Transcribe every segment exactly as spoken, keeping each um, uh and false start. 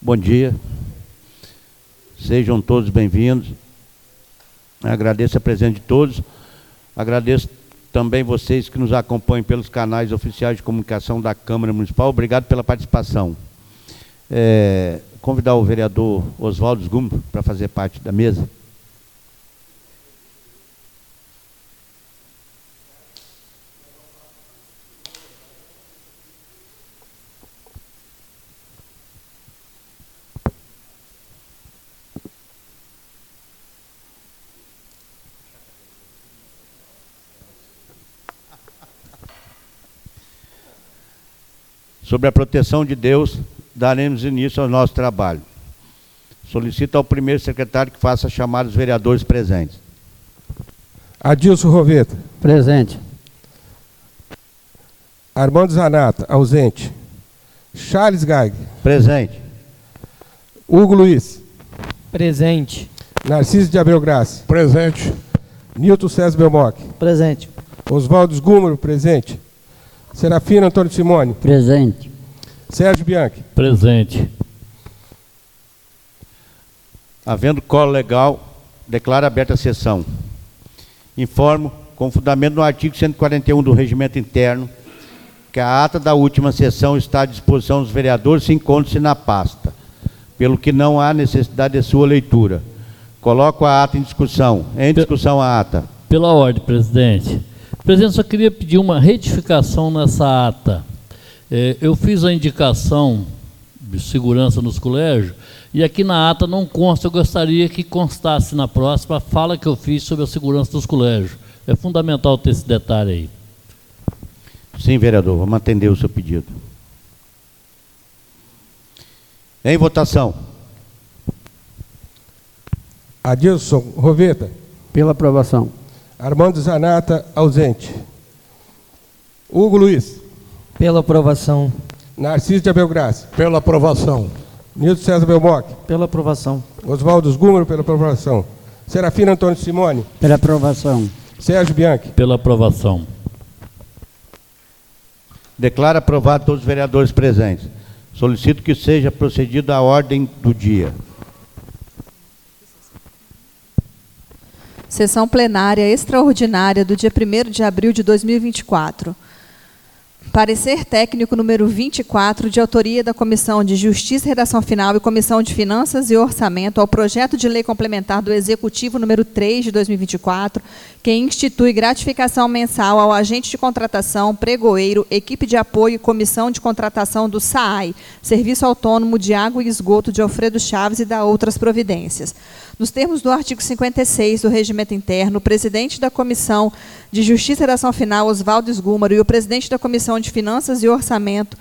Bom dia. Sejam todos bem-vindos. Agradeço a presença de todos. Agradeço também vocês que nos acompanham pelos canais oficiais de comunicação da Câmara Municipal. Obrigado pela participação. É, convidar o vereador Oswaldo Gúmero para fazer parte da mesa. Sobre a proteção de Deus, daremos início ao nosso trabalho. Solicito ao primeiro secretário que faça chamar os vereadores presentes. Adilson Roveta. Presente. Armando Zanata, ausente. Charles Gaig. Presente. Hugo Luiz. Presente. Narciso de Abreu Graça. Presente. Nilton César Belmoc. Presente. Oswaldo Gúmero, presente. Serafino Antônio Simone. Presente. Sérgio Bianchi. Presente. Havendo colo legal, declaro aberta a sessão. Informo, com fundamento no artigo cento e quarenta e um do Regimento Interno, que a ata da última sessão está à disposição dos vereadores e encontra-se na pasta, pelo que não há necessidade de sua leitura. Coloco a ata em discussão. Em discussão a ata. Pela ordem, presidente. Presidente, só queria pedir uma retificação nessa ata. É, eu fiz a indicação de segurança nos colégios e aqui na ata não consta, eu gostaria que constasse na próxima a fala que eu fiz sobre a segurança dos colégios. É fundamental ter esse detalhe aí. Sim, vereador, vamos atender o seu pedido. Em votação. Adilson Roveta. Pela aprovação. Armando Zanata, ausente. Hugo Luiz. Pela aprovação. Narciso de Abreu Graça. Pela aprovação. Nilton César Belmoc. Pela aprovação. Oswaldo Gúmero, pela aprovação. Serafino Antônio Simone. Pela aprovação. Sérgio Bianchi. Pela aprovação. Declaro aprovado todos os vereadores presentes. Solicito que seja procedido à ordem do dia. Sessão plenária extraordinária do dia primeiro de abril de dois mil e vinte e quatro. Parecer técnico número vinte e quatro, de autoria da Comissão de Justiça, Redação Final e Comissão de Finanças e Orçamento, ao projeto de lei complementar do Executivo número três de dois mil e vinte e quatro, que institui gratificação mensal ao agente de contratação, pregoeiro, equipe de apoio e comissão de contratação do S A A I, Serviço Autônomo de Água e Esgoto de Alfredo Chaves, e da outras providências. Nos termos do artigo cinquenta e seis do Regimento Interno, o presidente da Comissão de Justiça e Redação Final, Oswaldo Gúmero, e o presidente da Comissão de Finanças e Orçamento,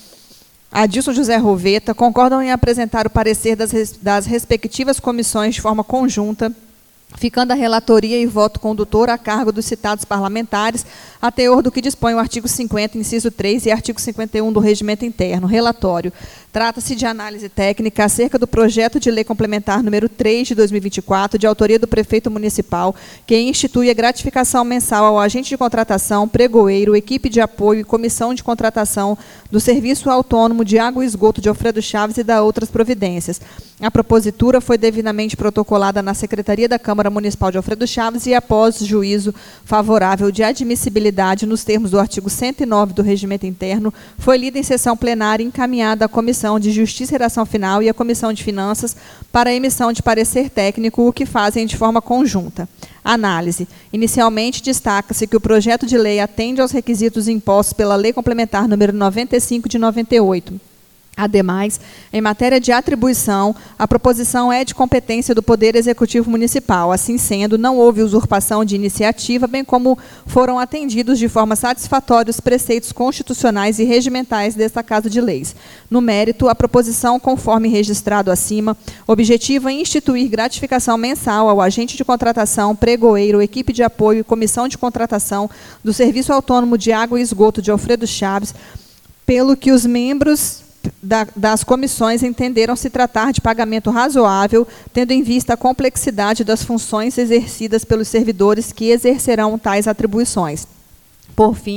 Adilson José Roveta, concordam em apresentar o parecer das, res, das respectivas comissões de forma conjunta, ficando a relatoria e voto condutor a cargo dos citados parlamentares, a teor do que dispõe o artigo cinquenta, inciso três, e artigo cinquenta e um do Regimento Interno. Relatório. Trata-se de análise técnica acerca do projeto de lei complementar número três de dois mil e vinte e quatro, de autoria do prefeito municipal, que institui a gratificação mensal ao agente de contratação, pregoeiro, equipe de apoio e comissão de contratação do Serviço Autônomo de Água e Esgoto de Alfredo Chaves e da outras providências. A propositura foi devidamente protocolada na Secretaria da Câmara Municipal de Alfredo Chaves e, após juízo favorável de admissibilidade nos termos do artigo cento e nove do Regimento Interno, foi lida em sessão plenária e encaminhada à Comissão de Justiça e Redação Final e à Comissão de Finanças para a emissão de parecer técnico, o que fazem de forma conjunta. Análise. Inicialmente, destaca-se que o projeto de lei atende aos requisitos impostos pela Lei Complementar número noventa e cinco de noventa e oito. Ademais, em matéria de atribuição, a proposição é de competência do Poder Executivo Municipal. Assim sendo, não houve usurpação de iniciativa, bem como foram atendidos de forma satisfatória os preceitos constitucionais e regimentais desta Casa de Leis. No mérito, a proposição, conforme registrado acima, objetiva em instituir gratificação mensal ao agente de contratação, pregoeiro, equipe de apoio e comissão de contratação do Serviço Autônomo de Água e Esgoto de Alfredo Chaves, pelo que os membros Da, das comissões entenderam se tratar de pagamento razoável, tendo em vista a complexidade das funções exercidas pelos servidores que exercerão tais atribuições. Por fim,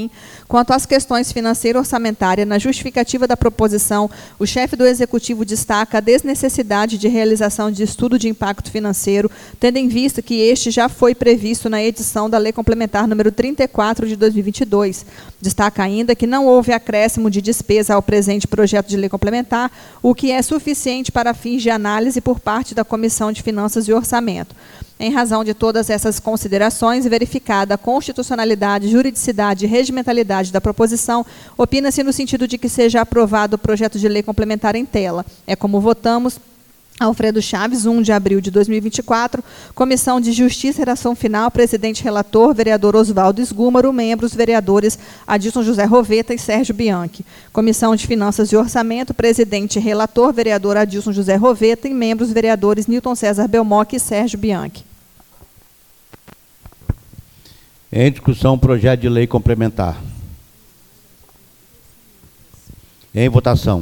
Quanto às questões financeiro-orçamentárias, na justificativa da proposição, o chefe do Executivo destaca a desnecessidade de realização de estudo de impacto financeiro, tendo em vista que este já foi previsto na edição da Lei Complementar número trinta e quatro de dois mil e vinte e dois. Destaca ainda que não houve acréscimo de despesa ao presente projeto de lei complementar, o que é suficiente para fins de análise por parte da Comissão de Finanças e Orçamento. Em razão de todas essas considerações, verificada a constitucionalidade, juridicidade e regimentalidade da proposição, opina-se no sentido de que seja aprovado o projeto de lei complementar em tela. É como votamos. Alfredo Chaves, um de abril de dois mil e vinte e quatro, Comissão de Justiça e Redação Final, presidente relator, vereador Oswaldo Esgúmaro, membros, vereadores Adilson José Roveta e Sérgio Bianchi. Comissão de Finanças e Orçamento, presidente relator, vereador Adilson José Roveta e membros, vereadores Newton César Belmocchi e Sérgio Bianchi. Em discussão, projeto de lei complementar. Em votação.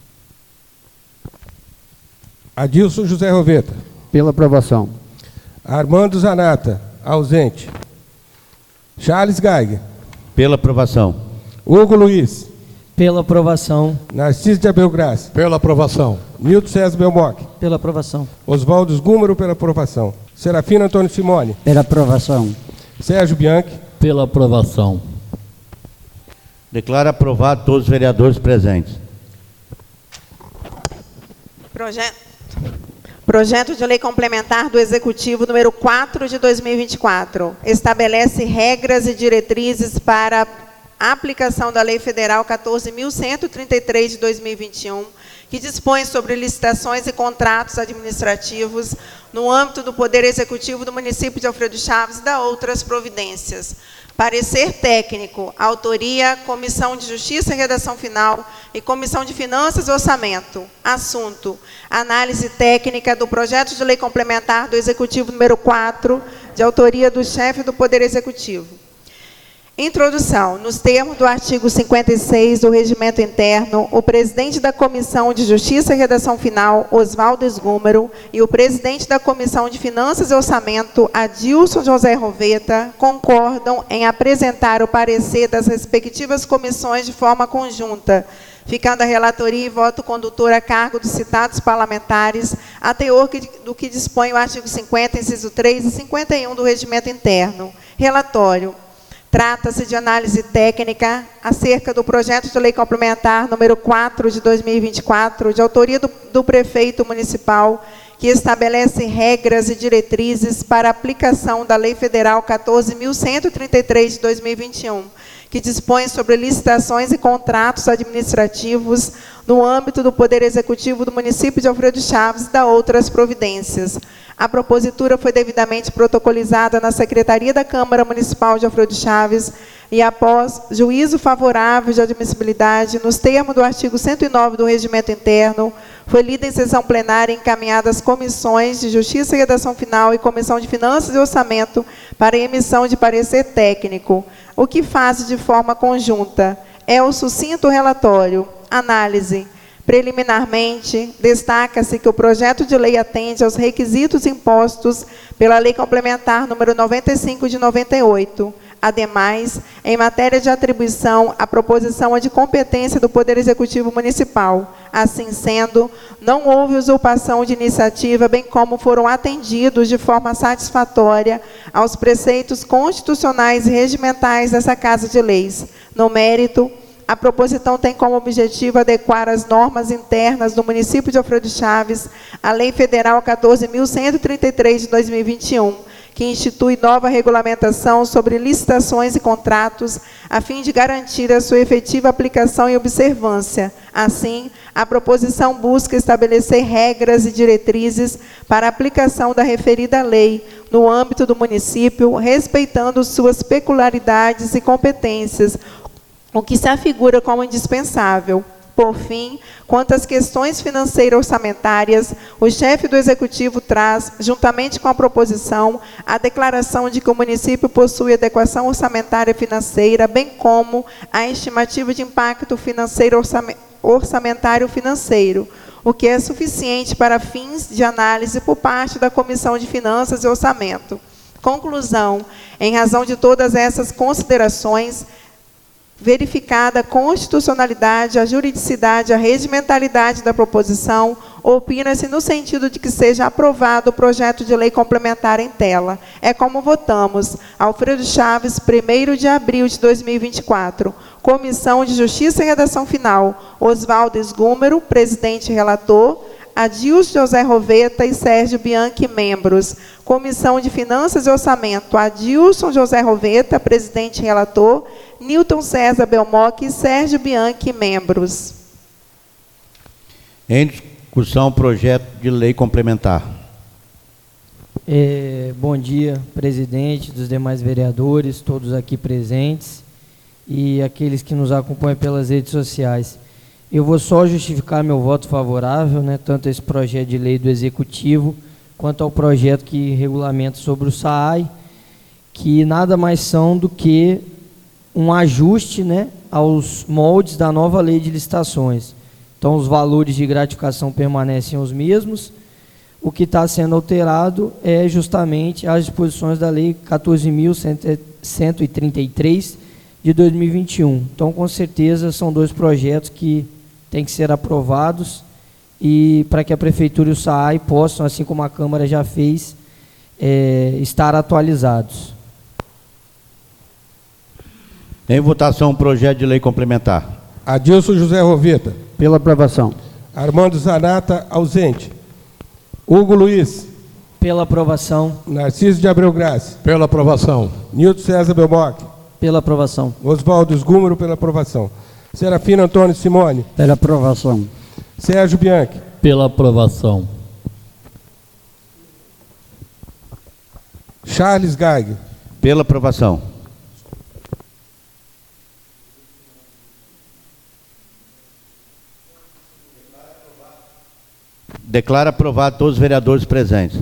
Adilson José Roveta. Pela aprovação. Armando Zanata, ausente. Charles Geiger. Pela aprovação. Hugo Luiz. Pela aprovação. Narciso de Abel Graça. Pela aprovação. Nilton César Belmocchi. Pela aprovação. Oswaldo Esgúmaro, pela aprovação. Serafino Antônio Simone. Pela aprovação. Sérgio Bianchi. Pela aprovação. Declaro aprovado todos os vereadores presentes. Projeto. Projeto de Lei Complementar do Executivo número quatro de dois mil e vinte e quatro. Estabelece regras e diretrizes para a aplicação da Lei Federal quatorze mil cento e trinta e três de dois mil e vinte e um, que dispõe sobre licitações e contratos administrativos no âmbito do Poder Executivo do município de Alfredo Chaves e da outras providências. Parecer técnico, autoria, Comissão de Justiça e Redação Final e Comissão de Finanças e Orçamento. Assunto, análise técnica do projeto de lei complementar do Executivo número quatro, de autoria do chefe do Poder Executivo. Introdução. Nos termos do artigo cinquenta e seis do Regimento Interno, o presidente da Comissão de Justiça e Redação Final, Oswaldo Esgúmaro, e o presidente da Comissão de Finanças e Orçamento, Adilson José Roveta, concordam em apresentar o parecer das respectivas comissões de forma conjunta, ficando a relatoria e voto condutor a cargo dos citados parlamentares, a teor do que dispõe o artigo cinquenta, inciso três e cinquenta e um do Regimento Interno. Relatório. Trata-se de análise técnica acerca do projeto de lei complementar número quatro de dois mil e vinte e quatro, de autoria do, do prefeito municipal, que estabelece regras e diretrizes para a aplicação da Lei Federal quatorze mil cento e trinta e três de dois mil e vinte e um, que dispõe sobre licitações e contratos administrativos no âmbito do Poder Executivo do município de Alfredo Chaves e da outras providências. A propositura foi devidamente protocolizada na Secretaria da Câmara Municipal de Alfredo Chaves e, após juízo favorável de admissibilidade, nos termos do artigo cento e nove do Regimento Interno, foi lida em sessão plenária e encaminhada às comissões de Justiça e Redação Final e Comissão de Finanças e Orçamento para emissão de parecer técnico, o que faz de forma conjunta. É o sucinto relatório. Análise. Preliminarmente, destaca-se que o projeto de lei atende aos requisitos impostos pela Lei Complementar número noventa e cinco de noventa e oito. Ademais, em matéria de atribuição, a proposição é de competência do Poder Executivo Municipal. Assim sendo, não houve usurpação de iniciativa, bem como foram atendidos de forma satisfatória aos preceitos constitucionais e regimentais dessa Casa de Leis. No mérito, a proposição tem como objetivo adequar as normas internas do município de Alfredo Chaves à Lei Federal quatorze mil cento e trinta e três de dois mil e vinte e um, que institui nova regulamentação sobre licitações e contratos, a fim de garantir a sua efetiva aplicação e observância. Assim, a proposição busca estabelecer regras e diretrizes para a aplicação da referida lei no âmbito do município, respeitando suas peculiaridades e competências, o que se afigura como indispensável. Por fim, quanto às questões financeiras orçamentárias, o chefe do Executivo traz, juntamente com a proposição, a declaração de que o município possui adequação orçamentária financeira, bem como a estimativa de impacto financeiro orçamentário financeiro, o que é suficiente para fins de análise por parte da Comissão de Finanças e Orçamento. Conclusão. Em razão de todas essas considerações, Verificada a constitucionalidade, a juridicidade, a regimentalidade da proposição, opina-se no sentido de que seja aprovado o projeto de lei complementar em tela. É como votamos. Alfredo Chaves, primeiro de abril de dois mil e vinte e quatro. Comissão de Justiça e Redação Final. Oswaldo Esgúmero, presidente e relator. Adilson José Roveta e Sérgio Bianchi, membros. Comissão de Finanças e Orçamento. Adilson José Roveta, presidente e relator. Newton César Belmoc e Sérgio Bianchi, membros. Em discussão, projeto de lei complementar. É, bom dia, presidente, dos demais vereadores, todos aqui presentes e aqueles que nos acompanham pelas redes sociais. Eu vou só justificar meu voto favorável, né, tanto a esse projeto de lei do Executivo, quanto ao projeto que regulamenta sobre o S A I, que nada mais são do que um ajuste, né, aos moldes da nova lei de licitações. Então, os valores de gratificação permanecem os mesmos. O que está sendo alterado é justamente as disposições da lei quatorze mil cento e trinta e três de dois mil e vinte e um. Então, com certeza, são dois projetos que têm que ser aprovados e para que a Prefeitura e o S A I possam, assim como a Câmara já fez, é, estar atualizados. Em votação, projeto de lei complementar. Adilson José Roveta. Pela aprovação. Armando Zanata, ausente. Hugo Luiz. Pela aprovação. Narciso de Abreu Graça. Pela aprovação. Nilton César Belmoc. Pela aprovação. Oswaldo Esgúmero, pela aprovação. Serafino Antônio Simone. Pela aprovação. Sérgio Bianchi. Pela aprovação. Charles Gaig. Pela aprovação. Declaro aprovado todos os vereadores presentes.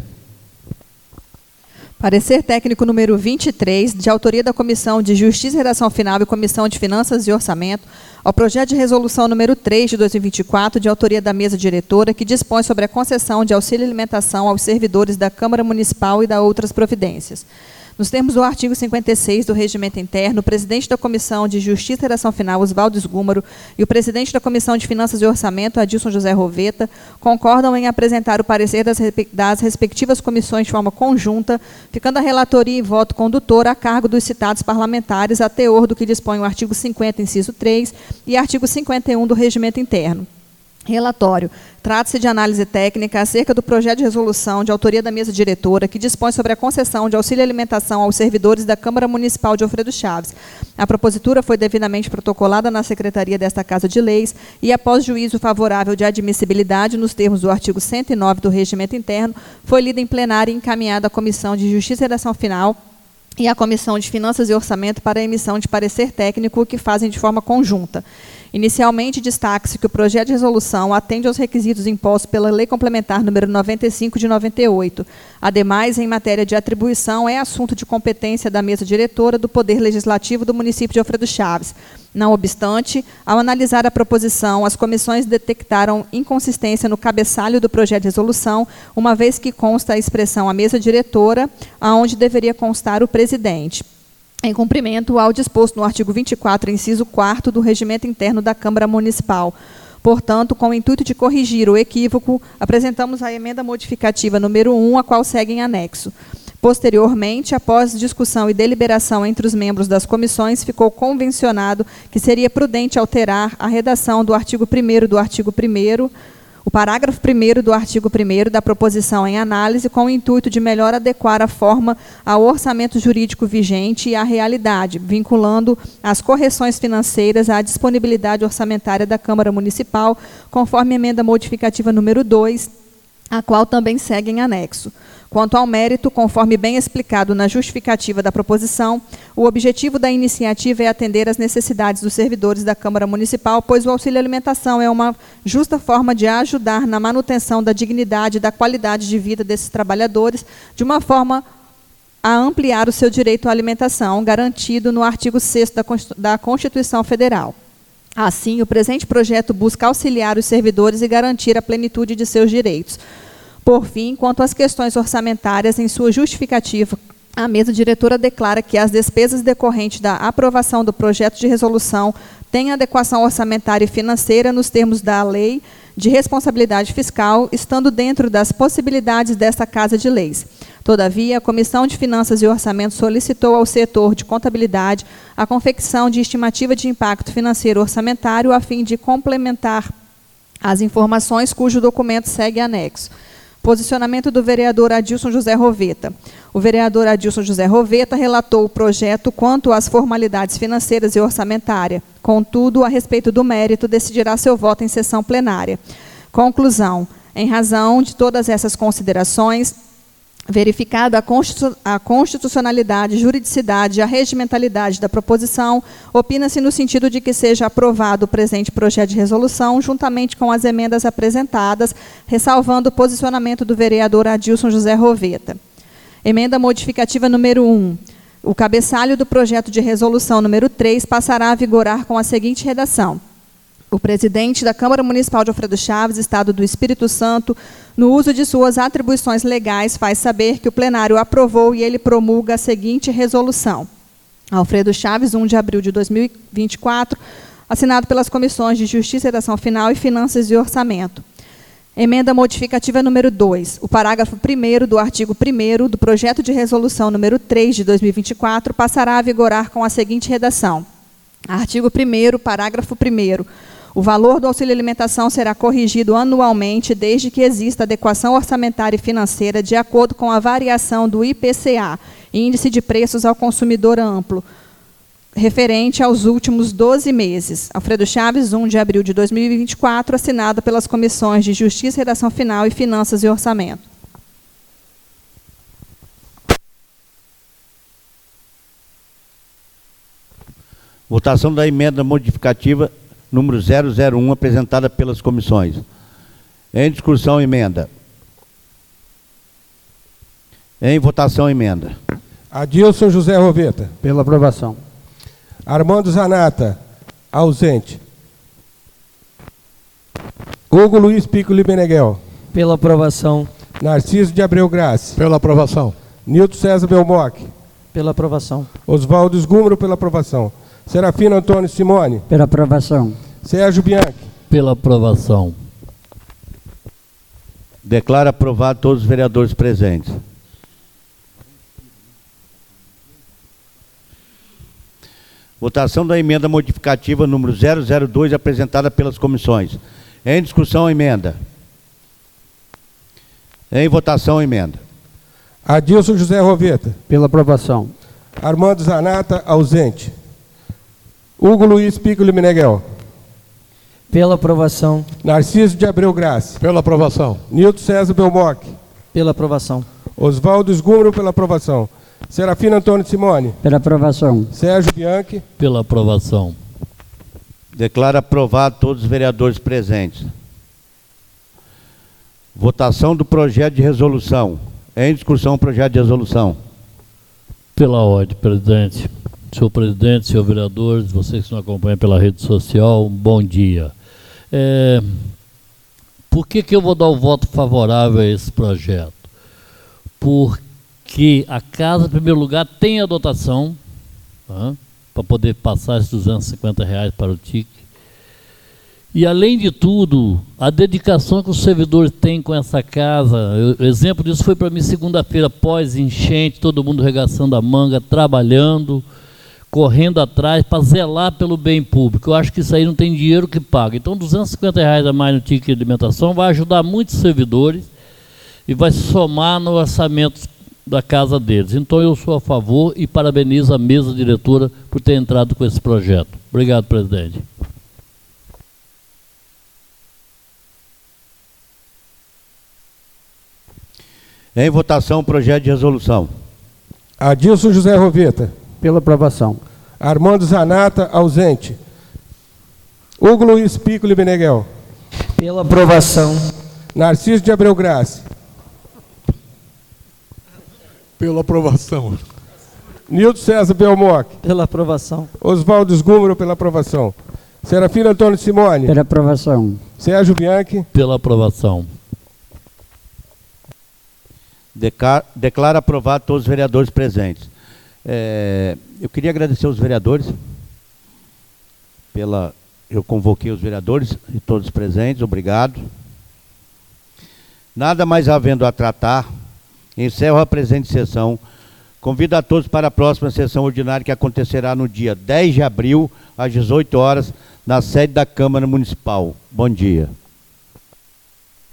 Parecer técnico número vinte e três, de autoria da Comissão de Justiça e Redação Final e Comissão de Finanças e Orçamento, ao projeto de resolução número três de dois mil e vinte e quatro, de autoria da mesa diretora, que dispõe sobre a concessão de auxílio alimentação aos servidores da Câmara Municipal e da outras providências. Nos termos do artigo cinquenta e seis do Regimento Interno, o presidente da Comissão de Justiça e Redação Final, Oswaldo Esgúmero, e o presidente da Comissão de Finanças e Orçamento, Adilson José Roveta, concordam em apresentar o parecer das, das respectivas comissões de forma conjunta, ficando a relatoria e voto condutor a cargo dos citados parlamentares, a teor do que dispõe o artigo cinquenta, inciso três, e artigo cinquenta e um do Regimento Interno. Relatório. Trata-se de análise técnica acerca do projeto de resolução de autoria da mesa diretora que dispõe sobre a concessão de auxílio alimentação aos servidores da Câmara Municipal de Alfredo Chaves. A propositura foi devidamente protocolada na Secretaria desta Casa de Leis e, após juízo favorável de admissibilidade nos termos do artigo cento e nove do Regimento Interno, foi lida em plenário e encaminhada à Comissão de Justiça e Redação Final e à Comissão de Finanças e Orçamento para a emissão de parecer técnico, que fazem de forma conjunta. Inicialmente, destaque-se que o projeto de resolução atende aos requisitos impostos pela Lei Complementar número noventa e cinco de noventa e oito. Ademais, em matéria de atribuição, é assunto de competência da mesa diretora do Poder Legislativo do município de Alfredo Chaves. Não obstante, ao analisar a proposição, as comissões detectaram inconsistência no cabeçalho do projeto de resolução, uma vez que consta a expressão a mesa diretora, aonde deveria constar o presidente, em cumprimento ao disposto no artigo vinte e quatro, inciso quarto do Regimento Interno da Câmara Municipal. Portanto, com o intuito de corrigir o equívoco, apresentamos a emenda modificativa número um, a qual segue em anexo. Posteriormente, após discussão e deliberação entre os membros das comissões, ficou convencionado que seria prudente alterar a redação do artigo primeiro do artigo primeiro, o parágrafo primeiro do artigo primeiro da proposição em análise, com o intuito de melhor adequar a forma ao orçamento jurídico vigente e à realidade, vinculando as correções financeiras à disponibilidade orçamentária da Câmara Municipal, conforme a emenda modificativa número dois, a qual também segue em anexo. Quanto ao mérito, conforme bem explicado na justificativa da proposição, o objetivo da iniciativa é atender às necessidades dos servidores da Câmara Municipal, pois o auxílio alimentação é uma justa forma de ajudar na manutenção da dignidade e da qualidade de vida desses trabalhadores, de uma forma a ampliar o seu direito à alimentação, garantido no artigo sexto da Constituição Federal. Assim, o presente projeto busca auxiliar os servidores e garantir a plenitude de seus direitos. Por fim, quanto às questões orçamentárias, em sua justificativa, a mesa diretora declara que as despesas decorrentes da aprovação do projeto de resolução têm adequação orçamentária e financeira nos termos da Lei de Responsabilidade Fiscal, estando dentro das possibilidades desta Casa de Leis. Todavia, a Comissão de Finanças e Orçamento solicitou ao setor de contabilidade a confecção de estimativa de impacto financeiro orçamentário a fim de complementar as informações cujo documento segue anexo. Posicionamento do vereador Adilson José Roveta. O vereador Adilson José Roveta relatou o projeto quanto às formalidades financeiras e orçamentárias. Contudo, a respeito do mérito, decidirá seu voto em sessão plenária. Conclusão. Em razão de todas essas considerações, verificada a constitucionalidade, juridicidade e a regimentalidade da proposição, opina-se no sentido de que seja aprovado o presente projeto de resolução, juntamente com as emendas apresentadas, ressalvando o posicionamento do vereador Adilson José Roveta. Emenda modificativa número um. O cabeçalho do projeto de resolução número três passará a vigorar com a seguinte redação. O presidente da Câmara Municipal de Alfredo Chaves, Estado do Espírito Santo, no uso de suas atribuições legais, faz saber que o plenário aprovou e ele promulga a seguinte resolução. Alfredo Chaves, primeiro de abril de dois mil e vinte e quatro, assinado pelas comissões de Justiça, Redação Final e Finanças e Orçamento. Emenda modificativa número dois. O parágrafo primeiro do artigo primeiro do projeto de resolução número três de dois mil e vinte e quatro passará a vigorar com a seguinte redação. Artigo primeiro, parágrafo primeiro. O valor do auxílio alimentação será corrigido anualmente, desde que exista adequação orçamentária e financeira de acordo com a variação do I P C A, Índice de Preços ao Consumidor Amplo, referente aos últimos doze meses. Alfredo Chaves, primeiro de abril de dois mil e vinte e quatro, assinado pelas comissões de Justiça, Redação Final e Finanças e Orçamento. Votação da emenda modificativa número zero zero um, apresentada pelas comissões. Em discussão, emenda. Em votação, emenda. Adilson José Roveta. Pela aprovação. Armando Zanata, ausente. Hugo Luiz Piccoli Beneguel. Pela aprovação. Narciso de Abreu Graça. Pela aprovação. Nilton César Belmoc. Pela aprovação. Oswaldo Esgúmero, pela aprovação. Serafino Antônio Simone. Pela aprovação. Sérgio Bianchi. Pela aprovação. Declaro aprovado todos os vereadores presentes. Votação da emenda modificativa número zero zero dois, apresentada pelas comissões. Em discussão, emenda. Em votação, emenda. Adilson José Roveta. Pela aprovação. Armando Zanata, ausente. Hugo Luiz Piccoli Beneguel. Pela aprovação. Narciso de Abreu Graça. Pela aprovação. Nilton César Belmoc. Pela aprovação. Oswaldo Esgúmero, pela aprovação. Serafino Antônio Simone. Pela aprovação. Sérgio Bianchi. Pela aprovação. Declaro aprovado todos os vereadores presentes. Votação do projeto de resolução. Em discussão, projeto de resolução. Pela ordem, presidente. Senhor presidente, senhor vereador, vocês que nos acompanham pela rede social, um bom dia. É, por que que eu vou dar o voto favorável a esse projeto? Porque a casa, em primeiro lugar, tem a dotação, tá, para poder passar esses duzentos e cinquenta reais para o T I C. E, além de tudo, a dedicação que os servidores têm com essa casa, o exemplo disso foi para mim segunda-feira, pós-enchente, todo mundo regaçando a manga, trabalhando, correndo atrás para zelar pelo bem público. Eu acho que isso aí não tem dinheiro que paga. Então, duzentos e cinquenta reais a mais no ticket de alimentação vai ajudar muitos servidores e vai somar no orçamento da casa deles. Então, eu sou a favor e parabenizo a mesa diretora por ter entrado com esse projeto. Obrigado, presidente. Em votação, o projeto de resolução. Adilson José Roveta. Pela aprovação. Armando Zanata, ausente. Hugo Luiz Piccoli Beneguel. Pela aprovação. Narciso de Abreu Graça. Pela aprovação. Nilton César Belmoc. Pela aprovação. Oswaldo Esgúmero, pela aprovação. Serafino Antônio Simone. Pela aprovação. Sérgio Bianchi. Pela aprovação. Deca- Declaro aprovado todos os vereadores presentes. É, eu queria agradecer aos vereadores pela... Eu convoquei os vereadores e todos presentes, obrigado. Nada mais havendo a tratar, encerro a presente sessão. Convido a todos para a próxima sessão ordinária que acontecerá no dia dez de abril, às dezoito horas, na sede da Câmara Municipal. Bom dia.